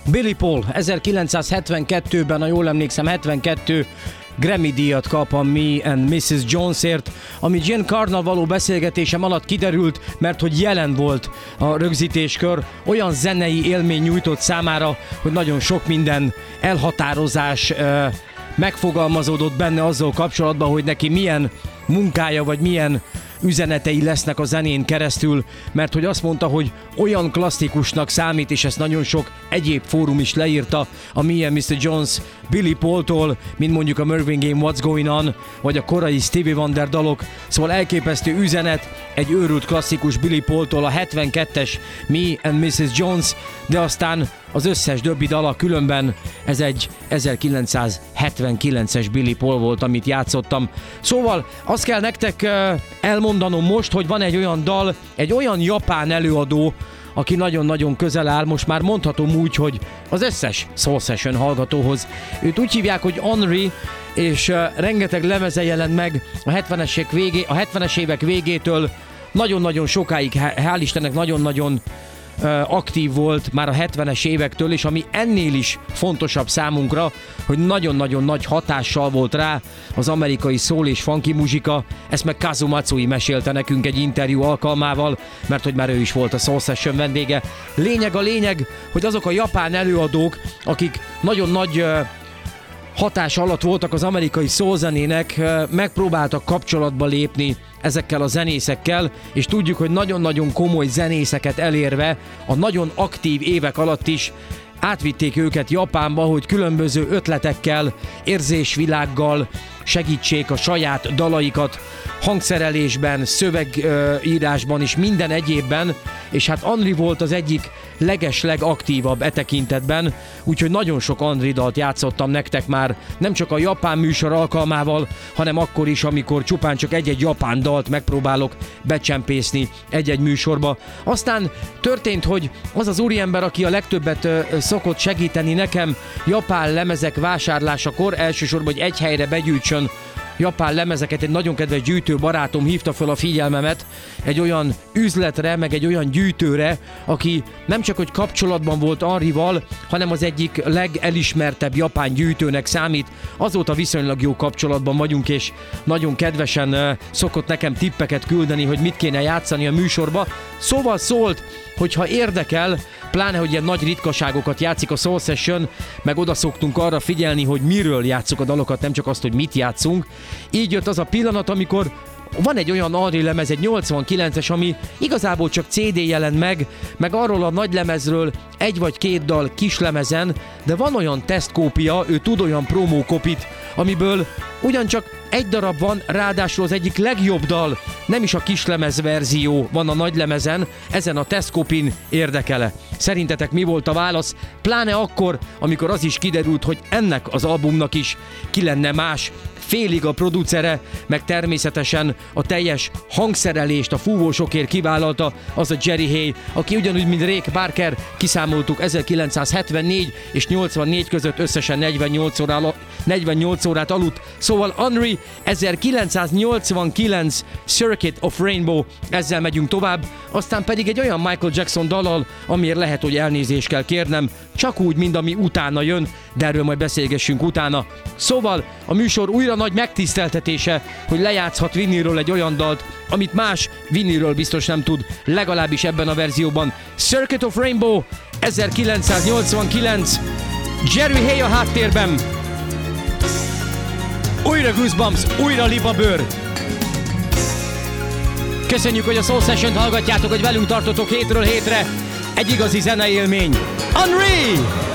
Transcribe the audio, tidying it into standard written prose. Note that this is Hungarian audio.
Billy Paul 1972-ben, ha jól emlékszem, 72 Grammy-díjat kap a Me and Mrs. Jonesért, ami Jen Carnal való beszélgetésem alatt kiderült, mert hogy jelen volt a rögzítéskör, olyan zenei élmény nyújtott számára, hogy nagyon sok minden elhatározás megfogalmazódott benne azzal kapcsolatban, hogy neki milyen munkája vagy milyen üzenetei lesznek a zenén keresztül, mert hogy azt mondta, hogy olyan klasszikusnak számít, és ezt nagyon sok egyéb fórum is leírta a Me and Mr. Jones Billy Paultól, mint mondjuk a Marvin Gaye What's Going On, vagy a korai Stevie Wonder dalok, szóval elképesztő üzenet egy őrült klasszikus Billy Paultól, a 72-es Me and Mrs. Jones, de aztán az összes többi dala, különben ez egy 1979-es Billy Paul volt, amit játszottam. Szóval azt kell nektek elmondanom most, hogy van egy olyan dal, egy olyan japán előadó, aki nagyon-nagyon közel áll, most már mondhatom úgy, hogy az összes Soul Session hallgatóhoz. Őt úgy hívják, hogy Henry, és rengeteg lemeze jelent meg a 70-es évek végétől, nagyon-nagyon sokáig, hál' Istennek nagyon-nagyon aktív volt már a 70-es évektől, és ami ennél is fontosabb számunkra, hogy nagyon-nagyon nagy hatással volt rá az amerikai soul és funky muzsika, ezt meg Kazu Matsui mesélte nekünk egy interjú alkalmával, mert hogy már ő is volt a Soul Session vendége. Lényeg, hogy azok a japán előadók, akik nagyon nagy hatás alatt voltak az amerikai soulzenének, megpróbáltak kapcsolatba lépni ezekkel a zenészekkel, és tudjuk, hogy nagyon-nagyon komoly zenészeket elérve a nagyon aktív évek alatt is átvitték őket Japánba, hogy különböző ötletekkel, érzésvilággal segítsék a saját dalaikat hangszerelésben, szövegírásban és minden egyébben, és hát Henry volt az egyik legeslegaktívabb e tekintetben, úgyhogy nagyon sok Henry dalt játszottam nektek már, nem csak a japán műsor alkalmával, hanem akkor is, amikor csupán csak egy-egy japán dalt megpróbálok becsempészni egy-egy műsorba. Aztán történt, hogy az az úriember, aki a legtöbbet szokott segíteni nekem japán lemezek vásárlásakor, elsősorban, hogy egy helyre begyűjtsön japán lemezeket, egy nagyon kedves gyűjtő barátom hívta fel a figyelmemet egy olyan üzletre, meg egy olyan gyűjtőre, aki nem csak hogy kapcsolatban volt Henryval, hanem az egyik legelismertebb japán gyűjtőnek számít. Azóta viszonylag jó kapcsolatban vagyunk, és nagyon kedvesen szokott nekem tippeket küldeni, hogy mit kéne játszani a műsorba. Szóval szólt, hogyha érdekel, pláne, hogy ilyen nagy ritkaságokat játszik a Soul Session, meg oda szoktunk arra figyelni, hogy miről játsszuk a dalokat, nem csak azt, hogy mit játszunk. Így jött az a pillanat, amikor van egy olyan Henry lemez, egy 89-es, ami igazából csak CD jelent meg arról a nagy lemezről egy vagy két dal kislemezen, de van olyan tesztkópia, ő tud olyan promókopit, amiből ugyancsak egy darab van, ráadásul az egyik legjobb dal, nem is a kislemez verzió van a nagylemezen, ezen a tesztkopin érdekele. Szerintetek mi volt a válasz? Pláne akkor, amikor az is kiderült, hogy ennek az albumnak is ki lenne más, félig a producere, meg természetesen a teljes hangszerelést, a fúvósokért kivállalta az a Jerry Hay, aki ugyanúgy, mint Rick Barker, kiszámoltuk 1974 és 84 között összesen 48 órát aludt. Szóval Henry 1989 Circuit of Rainbow, ezzel megyünk tovább, aztán pedig egy olyan Michael Jackson dallal, amiért lehet, hogy elnézést kell kérnem, csak úgy, mint ami utána jön, de erről majd beszélgessünk utána. Szóval a műsor újra nagy megtiszteltetése, hogy lejátszhat vinilről egy olyan dalt, amit más vinilről biztos nem tud, legalábbis ebben a verzióban. Circuit of Rainbow 1989, Jerry Hay a háttérben. Újra Goosebumps, újra libabőr. Köszönjük, hogy a Soul Session-t hallgatjátok, hogy velünk tartotok hétről hétre. Egy igazi zeneélmény. Henry!